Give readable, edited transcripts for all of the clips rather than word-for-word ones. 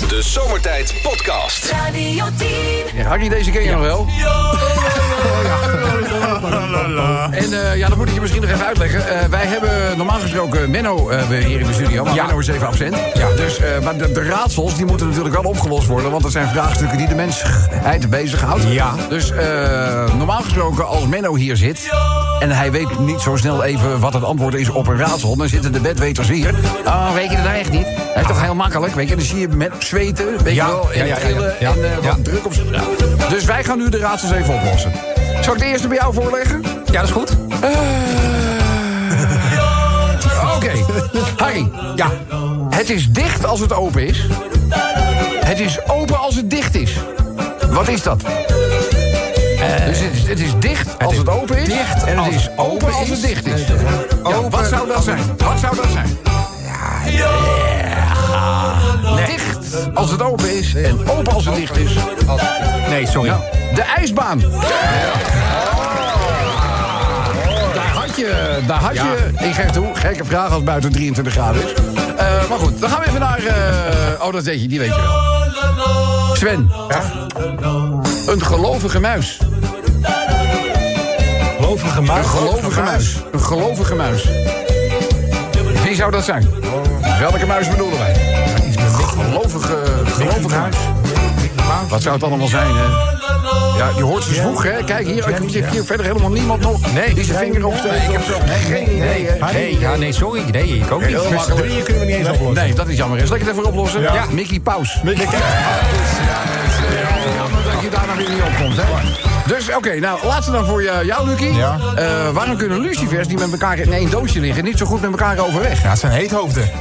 De Zomertijd Podcast. Radio 10. Ja, Harry, deze ken je nog wel. En dat moet ik je misschien nog even uitleggen. Wij hebben normaal gesproken Menno hier in de studio. Maar Menno is even absent. Ja. Dus, maar de raadsels die moeten natuurlijk wel opgelost worden. Want dat zijn vraagstukken die de mensheid bezighoudt. Ja. Dus normaal gesproken als Menno hier zit... en hij weet niet zo snel even wat het antwoord is op een raadsel... dan zitten de bedweters hier. Oh, weet je dat echt niet? Hij is toch heel makkelijk, weet je. Dan zie je met zweten, weet je wel, en trillen en wat druk op zijn... Ja. Dus wij gaan nu de raadsels even oplossen. Zal ik de eerste bij jou voorleggen? Ja, dat is goed. Oké. Harry. Ja. Het is dicht als het open is. Het is open als het dicht is. Wat is dat? Dus het is dicht als het open is. Dicht en het is open als het dicht is. Ja, wat zou dat zijn? Wat zou dat zijn? Dicht als het open is en open als het dicht is. Nee, sorry. Nou, de ijsbaan. Daar had je, ik geef toe, gekke vraag als het buiten 23 graden is. Maar goed, dan gaan we even naar... dat weet je, die weet je wel. Sven. Ja? Een gelovige muis. Gelovige muis? Een gelovige muis. Een gelovige muis. Wie zou dat zijn? Welke muis bedoelen wij? Iets met gelovige muis. Wat zou het allemaal zijn, hè? Ja, je hoort ze zwoeg, hè? Kijk, hier verder helemaal niemand nog. Nee, die zijn vinger opsteekt. Ik heb zo geen idee, hè? Nee, sorry. Nee, ik ook niet. Met z'n drieën kunnen we niet eens oplossen. Nee, dat is jammer. Zal ik het even oplossen? Ja. Mickey Paus. Mickey Paus. Jammer dat je daar nog weer niet op komt, hè? Dus, oké, nou, laatste dan voor jou, Lucie. Ja. Waarom kunnen lucifers die met elkaar in één doosje liggen... niet zo goed met elkaar overweg? Ja, het zijn heethoofden.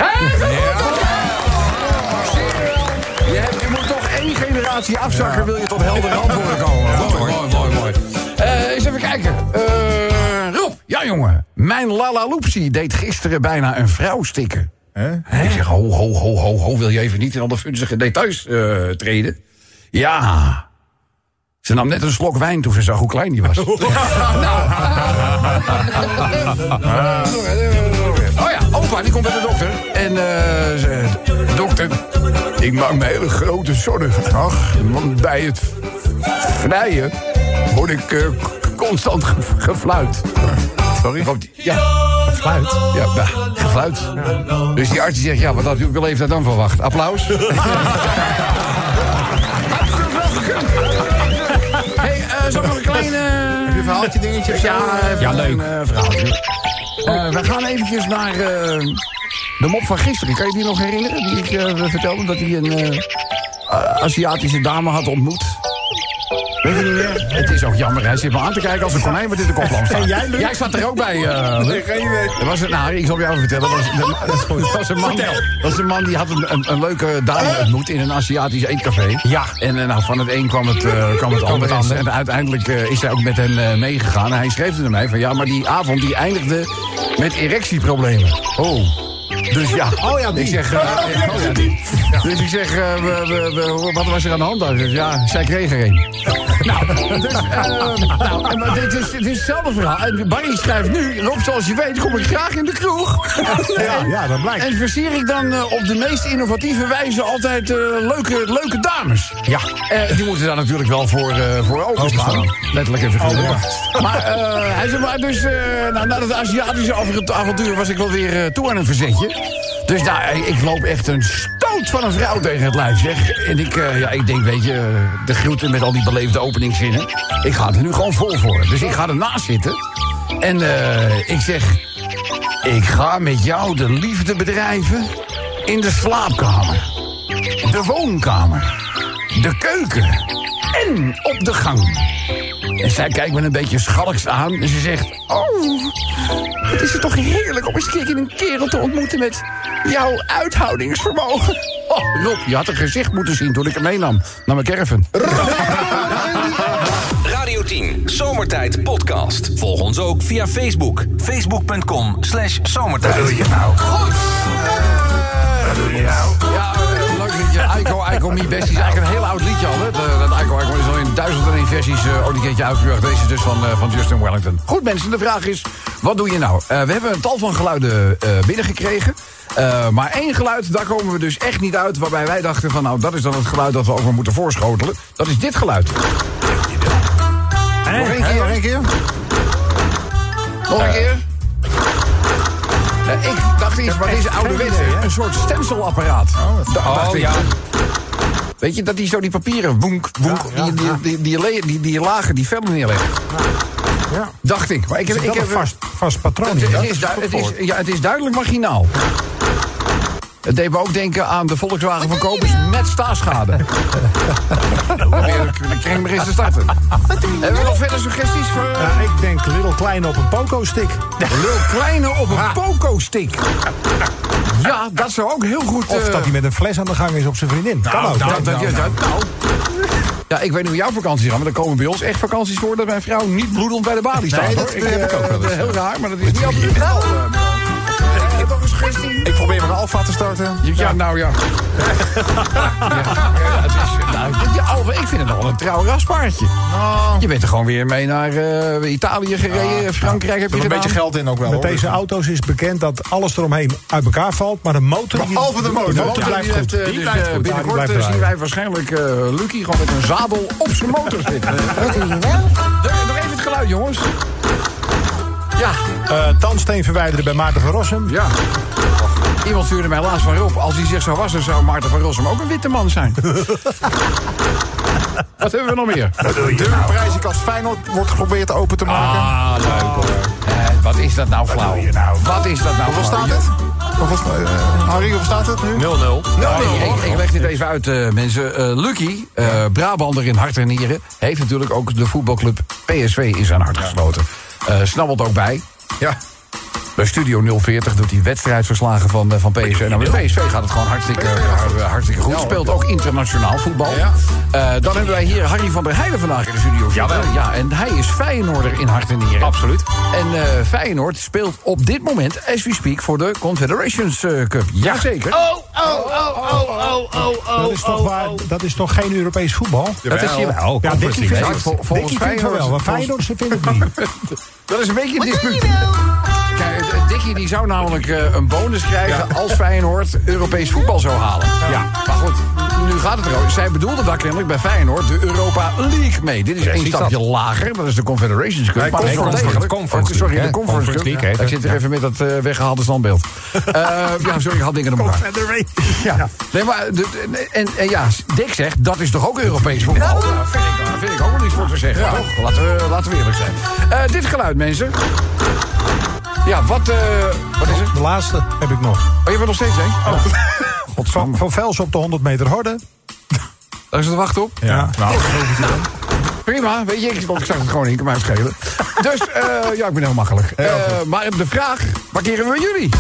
Je moet toch één generatie afzakken... wil je tot heldere antwoorden komen. Mooi. Eens even kijken. Rob, ja jongen. Mijn Lala Loopsie deed gisteren bijna een vrouw stikken. Ik zeg, ho, wil je even niet in alle funzige details treden? Ja... Ze nam net een slok wijn toen ze zag hoe klein die was. Opa, die komt bij de dokter. En zei, dokter, ik maak me hele grote zorgen. Ach, want bij het vrijen word ik constant gefluit. Sorry? Ja. Gefluit? Ja, gefluit. Ja. Dus die arts die zegt, ja, wat had u wel even dan verwacht? Applaus. Zal ik nog een klein... Heb je een verhaaltje dingetje? Ja, leuk. Verhaaltje. We gaan eventjes naar de mop van gisteren. Kan je die nog herinneren? Die ik vertelde dat hij een Aziatische dame had ontmoet. Weet je niet meer? Het is ook jammer, hij zit me aan te kijken als een konijn met in de koplamp staat. Jij zat er ook bij. Nee, geen idee. Ik zal jou vertellen. Dat was een man die had een leuke dame ontmoet in een Aziatisch eetcafé. Ja. En van het een kwam het ander. En uiteindelijk is hij ook met hem meegegaan. En hij schreef er mij van, ja, maar die avond die eindigde met erectieproblemen. Oh. Dus ja, ik zeg... Dus ik zeg, wat was er aan de hand? Dus ja, zij kreeg er een. Maar dit is hetzelfde verhaal. En Barry schrijft nu, Rob, zoals je weet, kom ik graag in de kroeg. Ja, dat blijkt. En versier ik dan op de meest innovatieve wijze altijd leuke dames. Ja. Die moeten daar natuurlijk wel voor openstaan. Letterlijk en figuurlijk. Maar hij zei maar, dus na het Aziatische avontuur was ik wel weer toe aan een verzetje. Dus ik loop echt een stoot van een vrouw tegen het lijf, zeg. En ik denk, weet je, de groeten met al die beleefde openingszinnen. Ik ga er nu gewoon vol voor. Dus ik ga ernaast zitten. En ik zeg, ik ga met jou de liefde bedrijven in de slaapkamer, de woonkamer, de keuken en op de gang. En zij kijkt me een beetje schalks aan en ze zegt, oh, het is toch heerlijk om eens een kerel te ontmoeten met jouw uithoudingsvermogen. Oh, Rob, je had een gezicht moeten zien toen ik hem meenam naar mijn caravan. Radio 10, Zomertijd Podcast. Volg ons ook via Facebook. Facebook.com/zomertijd. Wat doe je nou? Goed! Wat doe je nou? Ja, leuk liedje. Aiko Me Best is eigenlijk een heel oud liedje al. Hè? Dat Aiko is al in 1001 versies ooit een keertje uitgebracht. Deze is dus van Justin Wellington. Goed mensen, de vraag is... Wat doe je nou? We hebben een tal van geluiden binnengekregen. Maar één geluid, daar komen we dus echt niet uit. Waarbij wij dachten van, nou, dat is dan het geluid dat we ook maar moeten voorschotelen. Dat is dit geluid. Nog één keer. Nog een keer. Ik dacht eerst, wat is ouderwets? Een soort stencilapparaat. Dacht ik. Weet je, dat die zo die papieren, woenk, die lagen, die vellen neerleggen. Ja. Dacht ik. Maar ik heb een vast patroon. Het is duidelijk marginaal. Het deed me ook denken aan de Volkswagen van Kobus met staaschade. Dan kreeg ik maar eens te starten. Hebben we nog verder suggesties? Ik denk Lil Kleine op een poco-stick. Lil Kleine op een poco-stick. Ja, dat zou ook heel goed... Of dat hij met een fles aan de gang is op zijn vriendin. Kan ook. Ja, ik weet niet hoe jouw vakanties gaan, maar er komen bij ons echt vakanties voor dat mijn vrouw niet bloedend bij de balie staat. Nee, dat heb ik ook wel eens. Heel raar, maar dat is niet altijd het geval. Ik probeer mijn Alfa te starten. Ja, nou ja. Ik vind het nog wel een trouw raspaardje. Je bent er gewoon weer mee naar Italië gereden, Frankrijk heb je gedaan. Een beetje geld in ook wel. Met deze auto's is bekend dat alles eromheen uit elkaar valt, maar de motor... Behalve de motor. De motor blijft goed. Die blijft goed. Binnenkort zien wij waarschijnlijk Lucky gewoon met een zadel op zijn motor zitten. Wat doe je nou? Nog even het geluid, jongens. Ja. Tandsteen verwijderen bij Maarten van Rossum. Ja. Iemand stuurde mij laatst van Rob. Als hij zich zou wassen, zou Maarten van Rossum ook een witte man zijn. Wat hebben we nog meer? De prijzenkast Feyenoord wordt geprobeerd open te maken. Ah, leuk hoor. Wat is dat nou flauw? Wat is dat nou? Hoeveel staat het? Harry, hoeveel staat het nu? 0-0. Ik leg dit even uit, mensen. Lucky, Brabander in hart en nieren, heeft natuurlijk ook de voetbalclub PSV in zijn hart gesloten. Snabbelt ook bij. Ja. Bij Studio 040 doet hij wedstrijdverslagen van PSV. Nou, met PSV gaat het gewoon hartstikke goed. Speelt ook internationaal voetbal. Dan hebben wij hier Harry van der Heijden vandaag in de studio zitten. Ja, en hij is Feyenoorder in hart en nieren. Absoluut. En Feyenoord speelt op dit moment, as we speak, voor de Confederations Cup. Jazeker. Dat is toch geen Europees voetbal? Dat is hier wel. Ja, Dickie vindt volgens Feyenoord wel. Maar Feyenoord vindt het niet. Dat is een beetje een dispuut. Kijk, Dickie die zou namelijk een bonus krijgen als Feyenoord Europees voetbal zou halen. Ja. Maar goed, nu gaat het erover. Zij bedoelde daar kennelijk bij Feyenoord de Europa League mee. Dit is één stapje lager, dat is de Confederations Cup. Maar de Conference League. Ik zit er even met dat weggehaalde standbeeld. Sorry, ik had dingen op elkaar. Ja. Nee, maar, Dick zegt, dat is toch ook Europees voetbal? Ja, vind ik ook wel iets voor te zeggen. Ja. Toch? Laten we eerlijk zijn. Dit geluid, mensen. Ja, wat is het? De laatste heb ik nog. Oh, je bent nog steeds, hè? Van Velsen op de 100 meter horde. Daar is het wacht op? Ja. Nou, prima, weet je, ik zag het gewoon in, kan mij schelen. Dus, ik ben heel makkelijk. Maar de vraag, parkeren we jullie?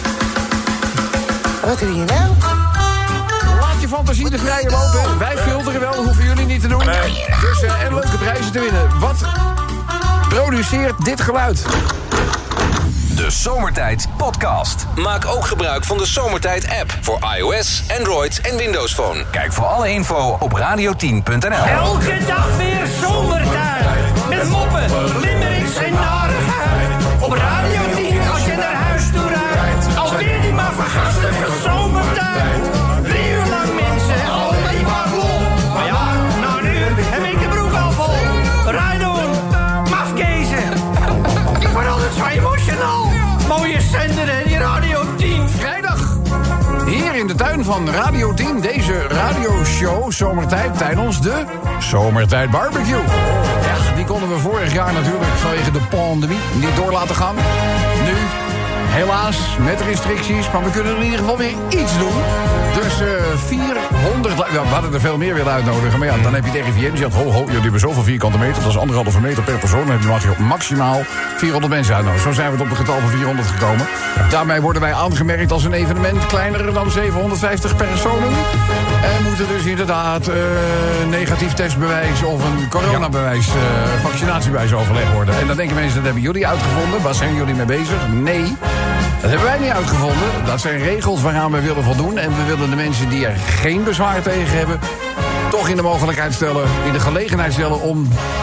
Wat doe je nou? Laat je fantasie de vrije lopen. Wij filteren wel, hoeven jullie niet te doen. Dus, en leuke prijzen te winnen. Wat produceert dit geluid? De Zomertijd Podcast. Maak ook gebruik van de Zomertijd app voor iOS, Android en Windows Phone. Kijk voor alle info op radio10.nl. Elke dag weer zomertijd. Met moppen, limmerings en narigheid. Op Radio 10 als je naar huis toe rijdt. Alweer die maar vergastige zomertijd. 3 uur lang mensen, alleen maar lol. Maar ja, na een uur heb ik de broek al vol. Rijdoen, mafkezen. Ik word altijd zo emotional. Mooie zender en die Radio 10. Vrijdag. Hier in de tuin van Radio 10. Deze radioshow Zomertijd tijdens de Zomertijd Barbecue. Ja, die konden we vorig jaar natuurlijk vanwege de pandemie niet door laten gaan. Nu, helaas, met restricties. Maar we kunnen in ieder geval weer iets doen. Dus 400... We hadden er veel meer willen uitnodigen. Maar ja, dan heb je het RIVM. Die zegt, jullie hebben zoveel vierkante meter. Dat is 1,5 meter per persoon. Dan heb je maximaal 400 mensen uitnodigen. Zo zijn we op het getal van 400 gekomen. Daarmee worden wij aangemerkt als een evenement kleiner dan 750 personen. En moeten dus inderdaad negatief testbewijs of een coronabewijs, vaccinatiebewijs overlegd worden. En dan denken mensen, dat hebben jullie uitgevonden. Waar zijn jullie mee bezig? Nee. Dat hebben wij niet uitgevonden. Dat zijn regels waaraan we willen voldoen. En we willen de mensen die er geen bezwaar tegen hebben, toch in de mogelijkheid stellen, in de gelegenheid stellen om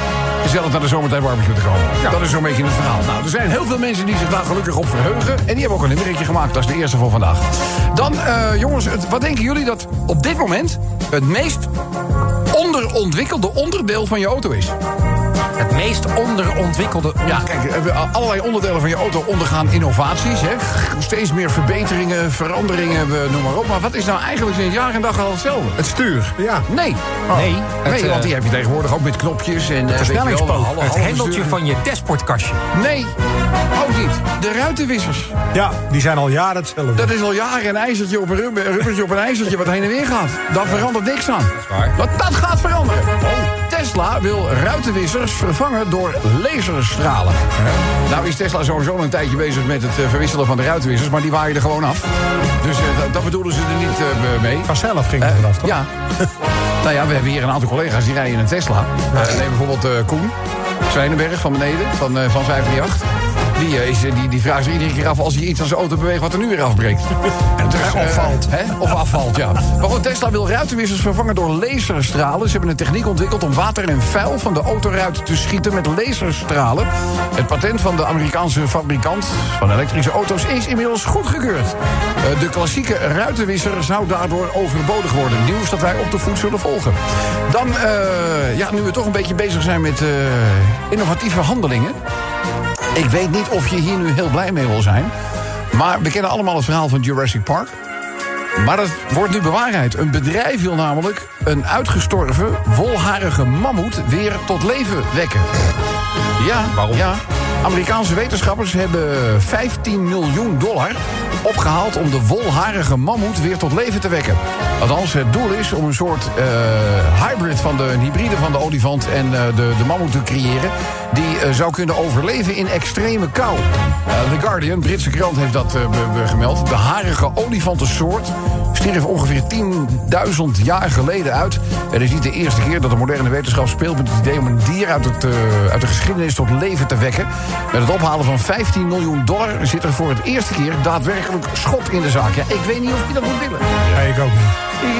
gezellig naar de zomertijd barbecue te komen. Ja. Dat is zo'n beetje het verhaal. Nou, er zijn heel veel mensen die zich daar gelukkig op verheugen. En die hebben ook een limerickje gemaakt. Dat is de eerste van vandaag. Dan, jongens, wat denken jullie dat op dit moment het meest onderontwikkelde onderdeel van je auto is? Het meest onderontwikkelde... Ja, kijk, allerlei onderdelen van je auto ondergaan innovaties. Hè? Steeds meer verbeteringen, veranderingen, noem maar op. Maar wat is nou eigenlijk sinds jaar en dag al hetzelfde? Het stuur. Ja. Nee. Nee, want die heb je tegenwoordig ook met knopjes en... versnellingspook. Het hendeltje van je dashboardkastje. Nee, ook niet. De ruitenwissers. Ja, die zijn al jaren hetzelfde. Dat is al jaren een ijzertje op een rubbertje op een ijzertje wat heen en weer gaat. Daar verandert niks aan. Dat is waar. Dat gaat veranderen. Tesla wil ruitenwissers vervangen door laserstralen. Nou is Tesla sowieso een tijdje bezig met het verwisselen van de ruitenwissers, maar die waaien er gewoon af. Dus dat bedoelen ze er niet mee. Vanzelf ging het eraf, toch? Ja. Nou ja, we hebben hier een aantal collega's die rijden in een Tesla. Neem bijvoorbeeld Koen Zwijnenberg van beneden, van 538. Die vraagt zich iedere keer af als hij iets aan zijn auto beweegt wat er nu weer afbreekt. Of afvalt, ja. Maar goed, Tesla wil ruitenwissers vervangen door laserstralen. Ze hebben een techniek ontwikkeld om water en vuil van de autoruit te schieten met laserstralen. Het patent van de Amerikaanse fabrikant van elektrische auto's is inmiddels goedgekeurd. De klassieke ruitenwisser zou daardoor overbodig worden. Nieuws dat wij op de voet zullen volgen. Dan, nu we toch een beetje bezig zijn met innovatieve handelingen. Ik weet niet of je hier nu heel blij mee wil zijn. Maar we kennen allemaal het verhaal van Jurassic Park. Maar dat wordt nu bewaarheid. Een bedrijf wil namelijk een uitgestorven, wolharige mammoet weer tot leven wekken. Ja, waarom? Ja. Amerikaanse wetenschappers hebben $15 miljoen opgehaald om de wolharige mammoet weer tot leven te wekken. Althans, het doel is om een soort een hybride van de olifant en de mammoet te creëren die zou kunnen overleven in extreme kou. The Guardian, Britse krant, heeft dat gemeld. De harige olifantensoort stierf ongeveer 10.000 jaar geleden uit. Het is niet de eerste keer dat de moderne wetenschap speelt met het idee om een dier uit de geschiedenis tot leven te wekken. Met het ophalen van $15 miljoen zit er voor het eerste keer daadwerkelijk schot in de zaak. Ja, ik weet niet of je dat moet willen. Nee, ik ook niet.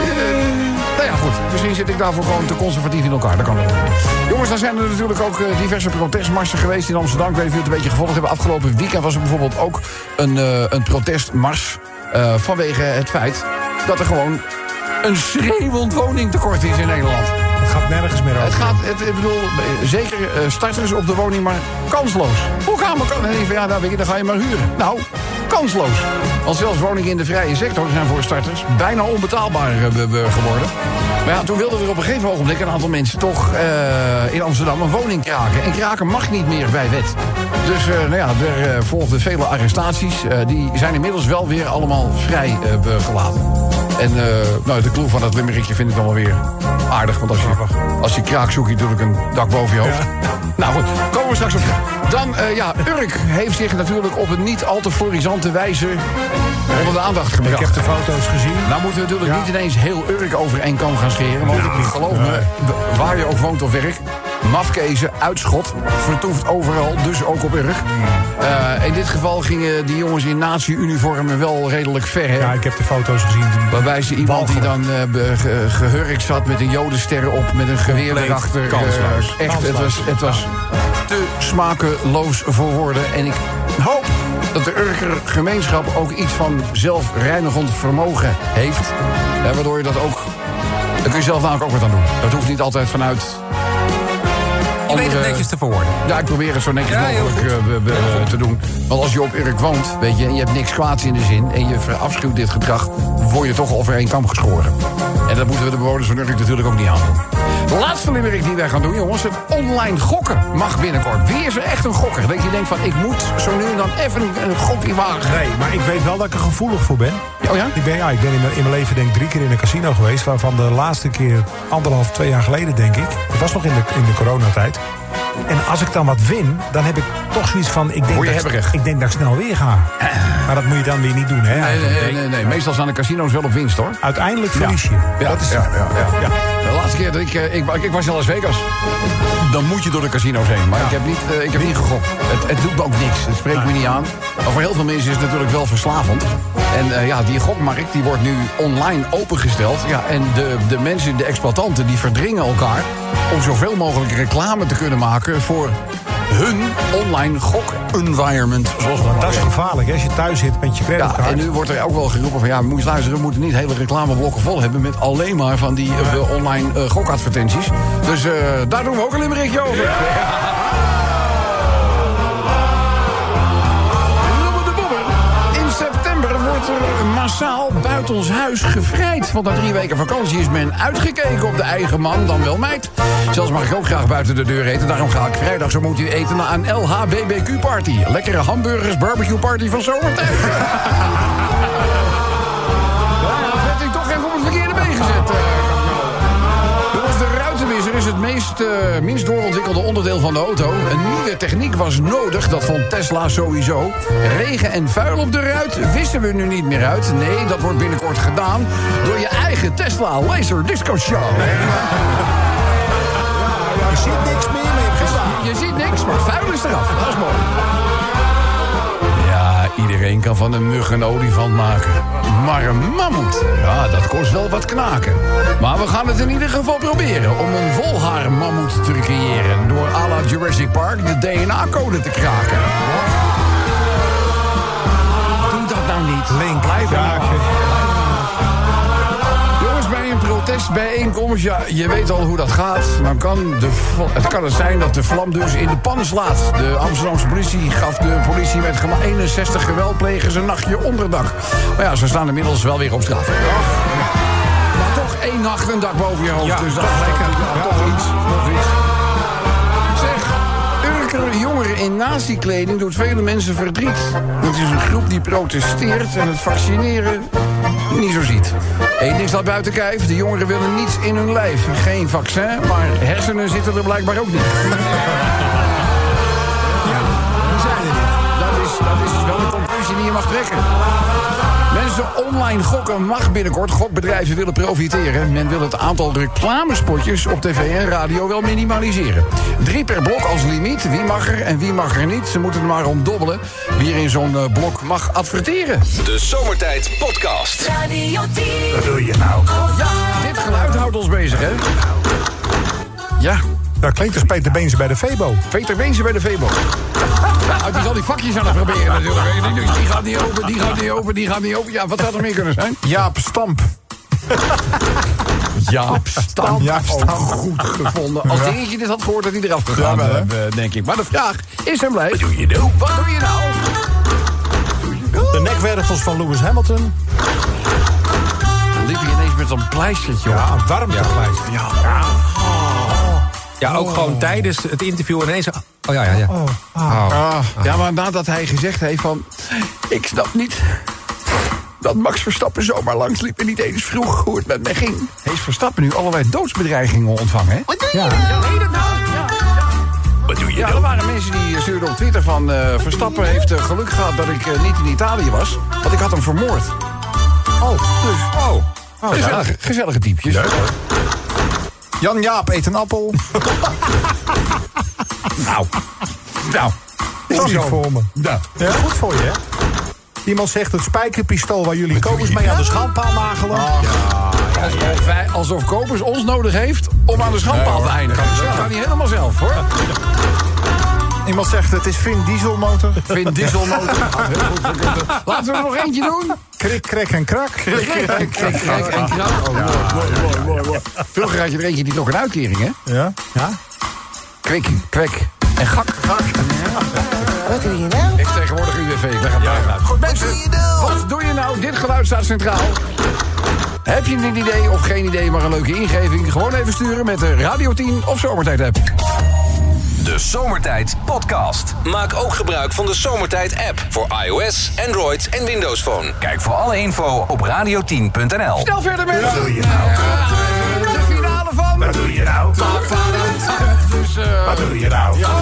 Nou ja, goed. Misschien zit ik daarvoor gewoon te conservatief in elkaar. Dat kan ook. Jongens, dan zijn er natuurlijk ook diverse protestmarsen geweest in Amsterdam. Ik weet niet of jullie het een beetje gevolgd hebben. Afgelopen weekend was er bijvoorbeeld ook een protestmars vanwege het feit dat er gewoon een schreeuwend woningtekort is in Nederland. Het gaat nergens meer over. Ik bedoel, zeker starters op de woning, maar kansloos. Hoe gaan we dan ga je maar huren. Nou, kansloos. Want zelfs woningen in de vrije sector zijn voor starters bijna onbetaalbaar geworden. Maar ja, toen wilden er op een gegeven ogenblik een aantal mensen toch in Amsterdam een woning kraken. En kraken mag niet meer bij wet. Dus er volgden vele arrestaties. Die zijn inmiddels wel weer allemaal vrij gelaten. En de clue van dat limerickje vind ik dan wel weer aardig. Want als je kraakt zoek je natuurlijk een dak boven je hoofd. Ja. Nou goed, komen we straks op. Dan, Urk heeft zich natuurlijk op een niet al te florisante wijze onder de aandacht gebracht. Ik heb de foto's gezien. Nou moeten we natuurlijk niet ineens heel Urk over één kam gaan scheren. Want geloof me, waar je ook woont of werkt, mafkezen, uitschot, vertoeft overal, dus ook op Urk. In dit geval gingen die jongens in nazi-uniformen wel redelijk ver. Hè? Ja, ik heb de foto's gezien. Waarbij ze iemand die dan gehurkt zat met een jodenster op, met een geweer erachter. Echt, het was te smakeloos voor woorden. En ik hoop dat de Urker gemeenschap ook iets van zelfreinigend vermogen heeft. Waardoor je dat ook... Daar kun je zelf namelijk ook wat aan doen. Dat hoeft niet altijd vanuit... Je weet het netjes te verwoorden. Ja, ik probeer het zo netjes mogelijk te doen. Want als je op Urk woont, weet je, en je hebt niks kwaads in de zin... en je verafschuwt dit gedrag, word je toch over één kam geschoren. En dat moeten we de bewoners van Urk natuurlijk ook niet aandoen. De laatste limerick die wij gaan doen, jongens... het online gokken mag binnenkort. Wie is er echt een gokker? Dat je denkt van, ik moet zo nu en dan even een gokje wagen. Nee, maar ik weet wel dat ik er gevoelig voor ben. Oh ja? Ik ben in mijn leven denk ik 3 keer in een casino geweest... waarvan de laatste keer 1,5, 2 jaar geleden, denk ik... het was nog in de coronatijd... En als ik dan wat win, dan heb ik toch zoiets van... Ik denk dat ik snel weer ga. Maar dat moet je dan weer niet doen, hè? Nee. Meestal staan de casino's wel op winst, hoor. Uiteindelijk verlies je. Ja, dat is, ja. De laatste keer dat ik was in Las Vegas. Dan moet je door de casino's heen. Maar ik heb niet gegokt. Het doet me ook niks. Het spreekt me niet aan. Maar voor heel veel mensen is het natuurlijk wel verslavend. En die gokmarkt die wordt nu online opengesteld. Ja, en de mensen, de exploitanten, die verdringen elkaar... om zoveel mogelijk reclame te kunnen maken voor hun online gok-environment. Dat is gevaarlijk, hè, als je thuis zit met je creditcard. Ja, en nu wordt er ook wel geroepen van... moet je luisteren, we moeten niet hele reclameblokken vol hebben... met alleen maar van die online gokadvertenties. Dus daar doen we ook een limerickje over. In september wordt er massaal buiten ons huis gevrijd. Want na 3 weken vakantie is men uitgekeken op de eigen man, dan wel meid. Zelfs mag ik ook graag buiten de deur eten. Daarom ga ik vrijdag zo moet u eten naar een LHBBQ-party. Lekkere hamburgers, barbecue-party van zomertijd. Werd ik toch even op het verkeerde been gezet. Volgens de ruitenwisser is het minst doorontwikkelde onderdeel van de auto. Een nieuwe techniek was nodig, dat vond Tesla sowieso. Regen en vuil op de ruit wissen we nu niet meer uit. Nee, dat wordt binnenkort gedaan door je eigen Tesla Laser Disco Show. Je ziet niks meer Je ziet niks, maar vuil is eraf. Dat is mooi. Ja, iedereen kan van een mug een olifant maken. Maar een mammoet, ja, dat kost wel wat knaken. Maar we gaan het in ieder geval proberen om een volhaar mammoet te creëren. Door à la Jurassic Park de DNA-code te kraken. Doe dat nou niet. Link, blijf Jongens, bij een protestbijeenkomst, ja, je weet al hoe dat gaat. Dan kan het zijn dat de vlam dus in de pan slaat. De Amsterdamse politie gaf de politie met 61 geweldplegers een nachtje onderdak. Maar ja, ze staan inmiddels wel weer op straat. Maar toch 1 nacht een dak boven je hoofd. Ja, dus dat is lekker. Ja, toch iets. Nog iets. Zeg, Urker jongeren in nazi-kleding doet vele mensen verdriet. Het is een groep die protesteert en het vaccineren niet zo ziet. Eén ding staat buiten kijf, de jongeren willen niets in hun lijf. Geen vaccin, maar hersenen zitten er blijkbaar ook niet. Ja, die zijn er niet. Dat is wel een conclusie die je mag trekken. Mensen online gokken mag binnenkort. Gokbedrijven willen profiteren. Men wil het aantal reclamespotjes op tv en radio wel minimaliseren. 3 per blok als limiet. Wie mag er en wie mag er niet? Ze moeten er maar om dobbelen. Wie er in zo'n blok mag adverteren. De Zomertijd Podcast. Radio 10. Wat doe je nou? Ja, dit geluid houdt ons bezig, hè? Ja. Dat klinkt als Peter Beense bij de Febo. Peter Beense bij de Febo. Nou, die zal die vakjes aan het proberen natuurlijk. Die gaat niet open, die gaat niet open, die gaat niet open. Ja, wat zou er meer kunnen zijn? Jaap Stamp. Jaap Stamp. Oh, goed gevonden. Als dingetje dit had gehoord dat hij eraf gegaan denk ik. Maar de vraag is en blijft. Wat doe je nou? Wat doe je nou? De nekwervels van Lewis Hamilton. Dan liep hij ineens met zo'n pleistertje op. Ja, een warmtepleister. Ja. Ja, ook gewoon tijdens het interview ineens... Oh ja. Ja, maar nadat hij gezegd heeft van... Ik snap niet dat Max Verstappen zomaar langs liep en niet eens vroeg hoe het met mij ging. Heeft Verstappen nu allerlei doodsbedreigingen ontvangen, hè? Wat doe je Ja, Wat doe je er waren mensen die stuurden op Twitter van... Verstappen heeft geluk gehad dat ik niet in Italië was. Want ik had hem vermoord. Gezellige typjes. Leuk, hoor. Jan Jaap eet een appel. Nou. Sorry voor me. Ja. Ja, goed voor je, hè? Iemand zegt het spijkerpistool waar jullie Kobus mee aan de schandpaal nagelen. Alsof Kobus ons nodig heeft om aan de schandpaal te eindigen. Dat gaat niet helemaal zelf, hoor. Iemand zegt het is Vin Dieselmotor. Vin Dieselmotor. Laten we er nog eentje doen. Krik, krek en krak. Krik en krak. Mooi. Vroeger had je er eentje die nog een uitkering, hè? Ja. Kwik, kwek en gak. Wat doe je nou? Ik tegenwoordig UWV. Ik leg het uit. Goed, mensen. Wat doe je nou? Dit geluid staat centraal. Heb je een idee of geen idee, maar een leuke ingeving? Gewoon even sturen met de Radio 10 of Zomertijd app. De Zomertijd Podcast. Maak ook gebruik van de Zomertijd app voor iOS, Android en Windows Phone. Kijk voor alle info op radio10.nl. Snel verder met... Wat doe je nou? De finale van... Wat doe je nou? Dus, Wat doe je nou?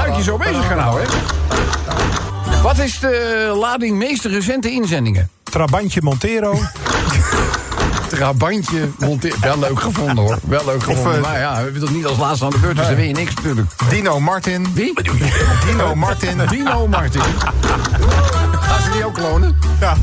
buikje zo bezig gaan houden, hè? Wat is de lading meest recente inzendingen? Trabantje Montero. Trabantje Montero. Wel leuk gevonden, hoor. Wel leuk gevonden. Maar ja, we hebben dat niet als laatste aan de beurt, dus dan weet je niks natuurlijk. Dino Martin. Wie? Dino Martin. Dino Martin. Gaan ze die ook klonen? Ja.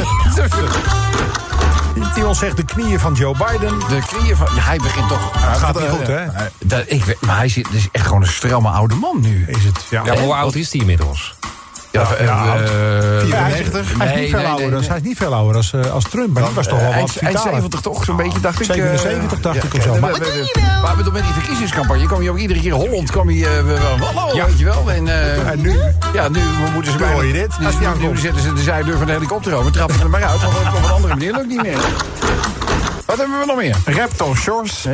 Tion zegt de knieën van Joe Biden. De knieën van... Ja, hij begint toch... Dat gaat niet goed, hè? Maar hij zit dus echt gewoon een stramme oude man nu. Is het, ja. Ja, maar hoe oud is die inmiddels? Ja, 94. Hij is niet veel ouder. Hij is niet veel ouder als Trump. Maar die was toch wel wat vitaler. 70 toch, zo'n beetje, dacht ik. 77 dacht ik of zo. Maar met die verkiezingscampagne kwam je ook iedere keer Holland. Kwam je hallo, weet je wel. En nu? Ja, nu moeten ze hoor je dit. Nu zetten ze de zijdeur van de helikopter over. Trappen ze er maar uit. Want op een andere manier lukt niet meer. Wat hebben we nog meer? Raptor Shores.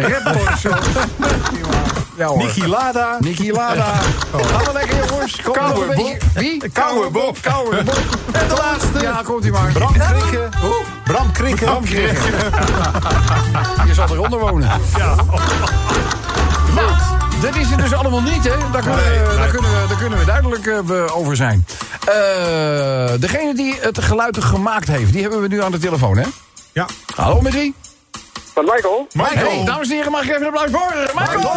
Ja, hoor. Niki Lada. Gaan we lekker, jongens. Kouwe Bob. Wie? Kouwe Bob. En de laatste. Ja, komt ie maar. Bram Krikke. Je zal eronder wonen. Ja. Nou, dat is het dus allemaal niet, hè? Daar kunnen we duidelijk over zijn. Degene die het geluid gemaakt heeft, die hebben we nu aan de telefoon, hè? Ja. Hallo, met wie? Met Michael. Hey, dames en heren, mag ik even een applaus voor Michael?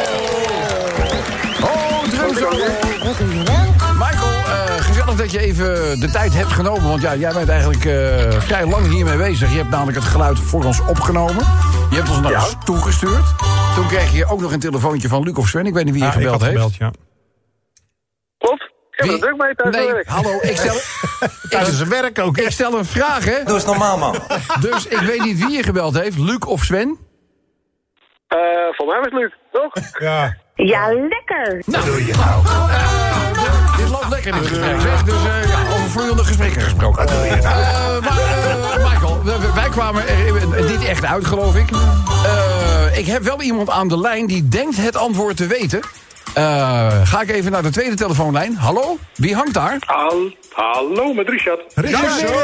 Oh, drumsolo. Michael, gezellig dat je even de tijd hebt genomen. Want ja, jij bent eigenlijk vrij lang hiermee bezig. Je hebt namelijk het geluid voor ons opgenomen. Je hebt ons naar ons toegestuurd. Toen kreeg je ook nog een telefoontje van Luc of Sven. Ik weet niet wie je gebeld heeft. Klopt. Ik heb er druk mee thuis werk. Hallo, ik stel... Tijdens zijn werk ook. Ik stel een vraag, hè? Doe eens normaal, man. Dus ik weet niet wie je gebeld heeft. Luc of Sven? Voor mij was het Luc, toch? Ja. Ja, lekker. Nou, dit loopt lekker dit gesprek, zeg. Dus over vloeiende gesprekken gesproken. Michael, wij kwamen er dit echt uit, geloof ik. Ik heb wel iemand aan de lijn die denkt het antwoord te weten. Ga ik even naar de tweede telefoonlijn. Hallo? Wie hangt daar? Hallo, met Richard. Richard. Dit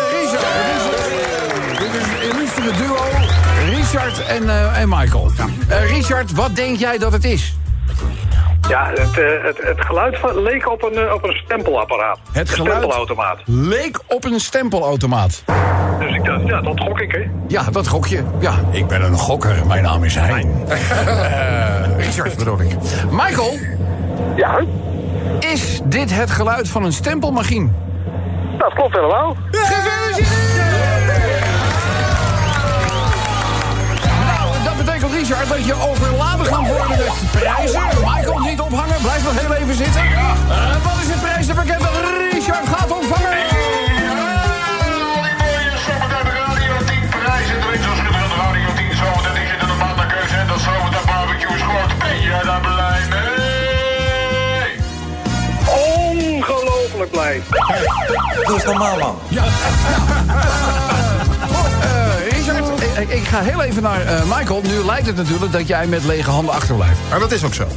is een illustere duo. Richard en Michael. Richard, wat denk jij dat het is? Ja, het geluid leek op een stempelapparaat. Het geluid stempelautomaat. Leek op een stempelautomaat. Dus ik dacht, ja, dat gok ik, hè? Ja, dat gok je. Ja, ik ben een gokker. Mijn naam is Hein. Richard bedoel ik. Michael? Ja? Is dit het geluid van een stempelmachine? Dat klopt helemaal. Gefeliciteerd! Nou, dat betekent, Richard, dat je overladen gaat worden met prijzen. Michael, niet ophangen. Blijf nog heel even zitten. Wat is het prijzenpakket dat Richard gaat ontvangen? Ongelooflijk blij. Doe eens normaal, man. Ja. Richard, ik ga heel even naar Michael. Nu lijkt het natuurlijk dat jij met lege handen achterblijft. Maar dat is ook zo.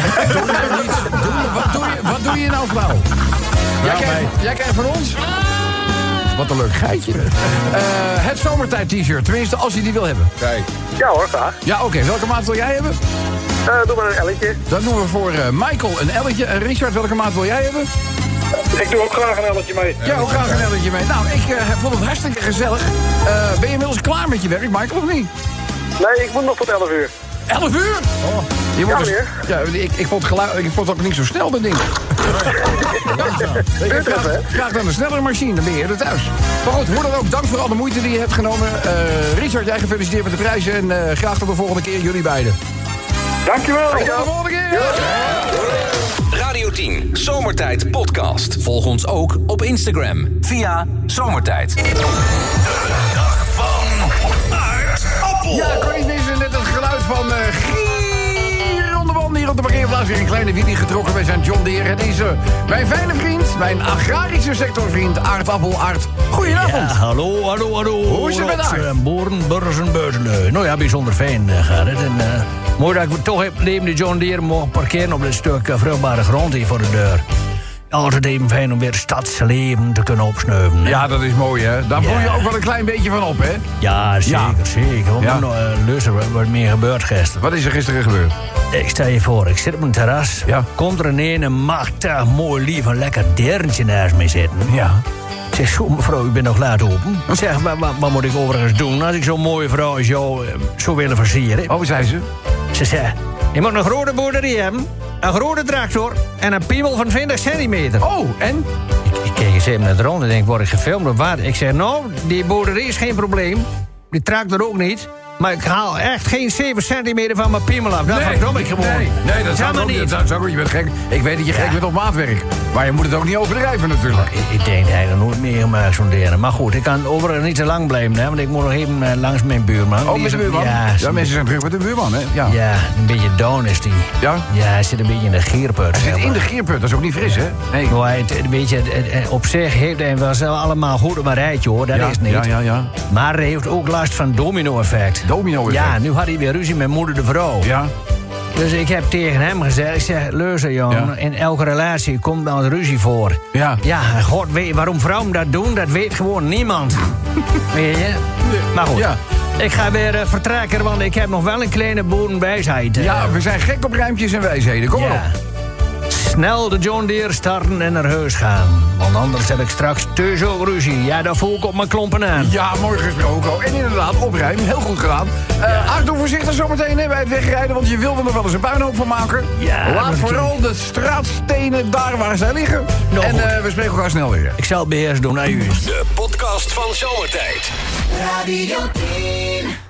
Wat doe je nou flauw? Jij krijgt van ons... Wat een leuk geitje. Het zomertijd t-shirt. Tenminste, als je die wil hebben. Kijk. Ja hoor, graag. Ja, oké. Welke maat wil jij hebben? Doe maar een elletje. Dan doen we voor Michael een elletje. En Richard, welke maat wil jij hebben? Ik doe ook graag een elletje mee. Ja, ook graag een elletje mee. Nou, ik vond het hartstikke gezellig. Ben je inmiddels klaar met je werk, Michael, of niet? Nee, ik moet nog tot 11 uur. 11 uur? Oh. Je wordt meneer. Ja, ik vond het ook niet zo snel, dat ding. Graag dan een snellere machine, dan ben je er thuis. Maar goed, hoe dan ook, dank voor alle moeite die je hebt genomen. Richard, jij gefeliciteerd met de prijzen. En graag tot de volgende keer, jullie beiden. Dankjewel. Tot de volgende keer. Ja. Radio 10, Zomertijd Podcast. Volg ons ook op Instagram via Zomertijd. De dag van Aardappel. Ja, kon niet missen. Net het geluid van Gier onderwand hier op de parkeerplaats. Weer een kleine Willy getrokken bij zijn John Deere. Het is mijn fijne vriend, mijn agrarische sectorvriend Aardappel Aard. Goedenavond. Ja, hallo. Hoe is het met Aard? Boeren, burgers en buiten. Nou ja, bijzonder fijn gaat het. En mooi dat ik toch heb neben de John Deere mogen parkeren op dit stuk vruchtbare grond hier voor de deur. altijd even fijn om weer het stadsleven te kunnen opsnuiven. Hè? Ja, dat is mooi, hè? Daar voel je ook wel een klein beetje van op, hè? Ja, zeker, zeker. Ja. Luister, wat meer gebeurd gisteren. Wat is er gisteren gebeurd? Ik stel je voor, ik zit op een terras. Ja. Komt er een machtig, mooi, lief en lekker derntje naast mij zitten. Ja. Ik zeg, zo mevrouw, ik ben nog laat open. Ik zeg, wat moet ik overigens doen als ik zo'n mooie vrouw als jou zou willen versieren? Oh, zei ze? Ze zei, je moet een grote boerderie hebben, een grote tractor en een piemel van 20 centimeter. Oh, en? Ik keek eens even naar de rond en denk, word ik gefilmd of wat? Ik zeg, nou, die boerderie is geen probleem. Die tractor ook niet. Maar ik haal echt geen 7 centimeter van mijn piemel af. Dat verdom ik gewoon. Nee, dat zou ook niet. Dat zou ook, je bent gek. Ik weet dat je gek bent op maatwerk. Maar je moet het ook niet overdrijven natuurlijk. Ik denk dat hij er nooit meer gemaakt zo'n deren. Maar goed, ik kan overigens niet te lang blijven, hè, want ik moet nog even langs mijn buurman. Oh, met de buurman? Ja, mensen zijn terug met de buurman, hè? Ja, een beetje down is die. Ja? Ja, hij zit een beetje in de gierput. Hij zit in de gierput, dat is ook niet fris, hè? Nee. Nou, op zich heeft hij wel allemaal goed op een rijtje, hoor. Dat is niet. Ja. Maar hij heeft ook last van domino-effect. Domino-effect? Ja, nu had hij weer ruzie met moeder de vrouw. Ja. Dus ik heb tegen hem gezegd, ik zeg, luister jongen, in elke relatie komt dan ruzie voor. Ja. Ja, God weet waarom vrouwen dat doen, dat weet gewoon niemand. Weet je? Maar goed, ik ga weer vertrekken, want ik heb nog wel een kleine boerenwijsheid. Ja, we zijn gek op rijmpjes en wijsheden, kom maar op. Snel de John Deere starten en naar huis gaan. Want anders heb ik straks thuis ook ruzie. Ja, daar voel ik op mijn klompen aan. Ja, mooi gesproken. En inderdaad, oprijm, heel goed gedaan. Doe voorzichtig zometeen bij het wegrijden, want je wil er nog wel eens een puinhoop van maken. Ja, laat vooral de straatstenen daar waar zij liggen. Nou, en we spreken elkaar snel weer. Ik zal het beheers doen naar u. De podcast van Zomertijd. Radio 10.